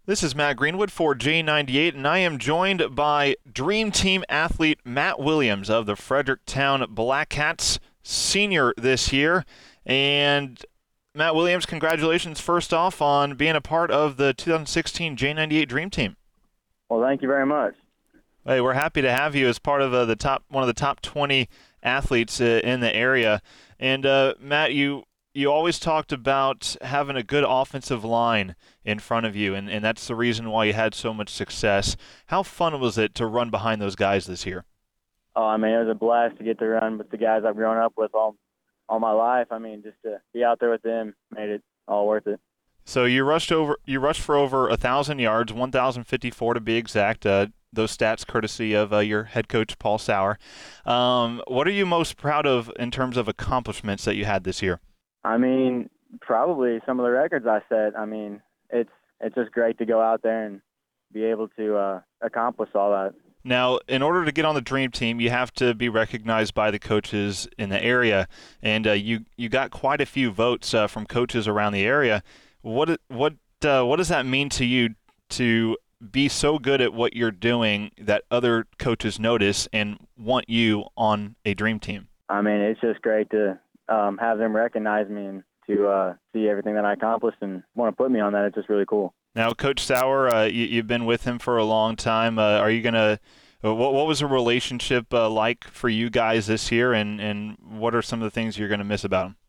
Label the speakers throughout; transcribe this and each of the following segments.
Speaker 1: This is Matt Greenwood for J98, and I am joined by Dream Team athlete Matt Williams of the Fredericktown Black Cats, senior this year. And Matt Williams, congratulations first off on being a part of the 2016 J98 Dream Team.
Speaker 2: Well, thank you very much.
Speaker 1: Hey, we're happy to have you as part of one of the top 20 athletes in the area. And Matt, you always talked about having a good offensive line in front of you, and that's the reason why you had so much success. How fun was it to run behind those guys this year?
Speaker 2: Oh, I mean, it was a blast to get to run with the guys I've grown up with all my life. I mean, just to be out there with them made it all worth it.
Speaker 1: So you rushed for over 1,000 yards, 1,054 to be exact. Those stats courtesy of your head coach Paul Sauer. What are you most proud of in terms of accomplishments that you had this year?
Speaker 2: I mean, probably some of the records I set. I mean, it's just great to go out there and be able to accomplish all that.
Speaker 1: Now, in order to get on the dream team, you have to be recognized by the coaches in the area, and you got quite a few votes from coaches around the area. What does that mean to you to be so good at what you're doing that other coaches notice and want you on a dream team?
Speaker 2: I mean, it's just great to have them recognize me and to see everything that I accomplished and want to put me on that. It's just really cool.
Speaker 1: Now, Coach Sauer, you've been with him for a long time. Are you gonna? What was the relationship like for you guys this year, and what are some of the things you're gonna miss about him?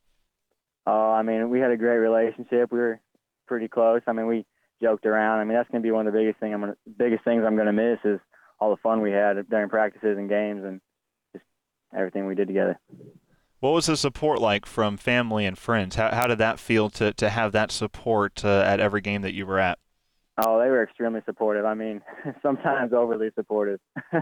Speaker 2: I mean, we had a great relationship. We were pretty close. I mean, we joked around. I mean, that's going to be one of the biggest things I'm going to miss is all the fun we had during practices and games and just everything we did together.
Speaker 1: What was the support like from family and friends? How did that feel to have that support at every game that you were at?
Speaker 2: Oh, they were extremely supportive. I mean, sometimes overly supportive.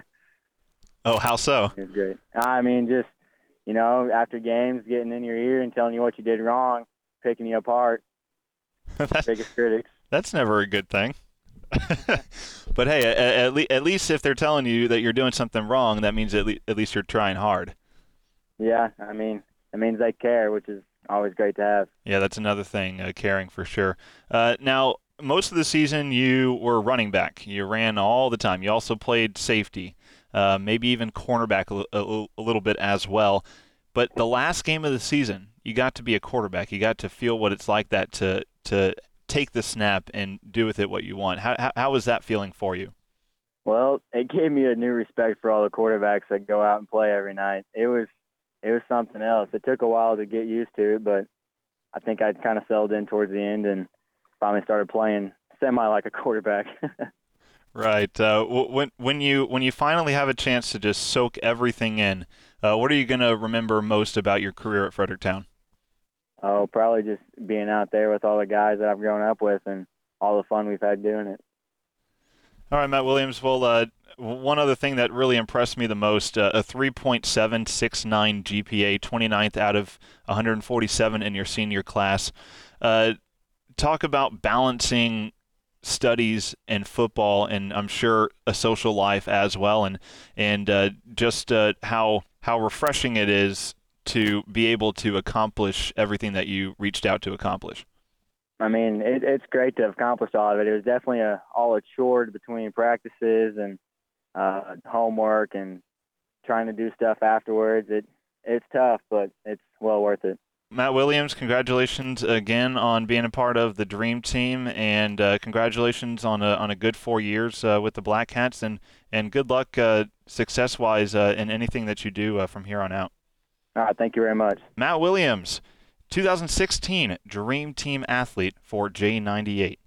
Speaker 1: Oh, how so?
Speaker 2: It was great. I mean, just, after games, getting in your ear and telling you what you did wrong, picking you apart. Biggest critics.
Speaker 1: That's never a good thing. But hey, at least if they're telling you that you're doing something wrong, that means at least you're trying hard.
Speaker 2: Yeah, I mean, it means they care, which is always great to have.
Speaker 1: Yeah, that's another thing, caring for sure. Now, most of the season you were running back. You ran all the time. You also played safety, maybe even cornerback a little bit as well. But the last game of the season, you got to be a quarterback. You got to feel what it's like that to take the snap and do with it what you want. How was that feeling for you?
Speaker 2: Well, it gave me a new respect for all the quarterbacks that go out and play every night. It was something else. It took a while to get used to it, but I think I'd kind of settled in towards the end and finally started playing semi like a quarterback.
Speaker 1: Right. When you finally have a chance to just soak everything in, what are you going to remember most about your career at Fredericktown?
Speaker 2: Oh, probably just being out there with all the guys that I've grown up with and all the fun we've had doing it.
Speaker 1: All right, Matt Williams. Well, one other thing that really impressed me the most, a 3.769 GPA, 29th out of 147 in your senior class. Talk about balancing studies and football, and I'm sure a social life as well, and just how refreshing it is to be able to accomplish everything that you reached out to accomplish.
Speaker 2: I mean, it's great to have accomplished all of it. It was definitely all a chore between practices and homework and trying to do stuff afterwards. It's tough, but it's well worth it.
Speaker 1: Matt Williams, congratulations again on being a part of the Dream Team, and congratulations on a good 4 years with the Black Cats, and good luck success-wise in anything that you do from here on out.
Speaker 2: All right, thank you very much.
Speaker 1: Matt Williams, 2016 Dream Team athlete for J98.